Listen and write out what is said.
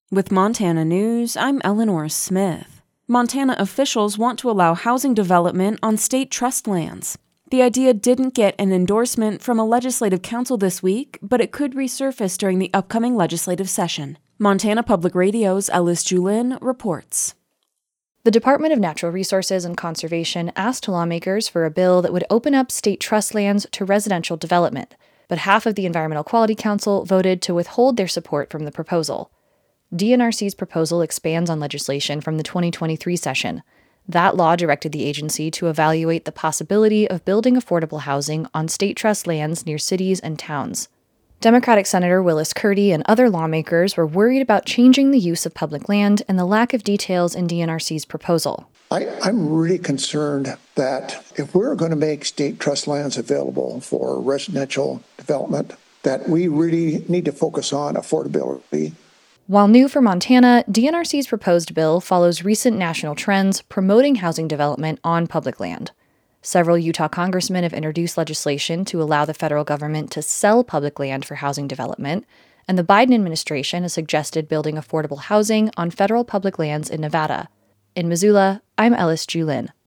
With Montana News, I'm Eleanor Smith. Montana officials want to allow housing development on state trust lands. The idea didn't get an endorsement from a legislative council this week, but it could resurface during the upcoming legislative session. Montana Public Radio's Ellis Julin reports. The Department of Natural Resources and Conservation asked lawmakers for a bill that would open up state trust lands to residential development, but half of the Environmental Quality Council voted to withhold their support from the proposal. DNRC's proposal expands on legislation from the 2023 session. That law directed the agency to evaluate the possibility of building affordable housing on state trust lands near cities and towns. Democratic Senator Willis Curdy and other lawmakers were worried about changing the use of public land and the lack of details in DNRC's proposal. I'm really concerned that if we're going to make state trust lands available for residential development, that we really need to focus on affordability. While new for Montana, DNRC's proposed bill follows recent national trends promoting housing development on public land. Several Utah congressmen have introduced legislation to allow the federal government to sell public land for housing development, and the Biden administration has suggested building affordable housing on federal public lands in Nevada. In Missoula, I'm Ellis Julin.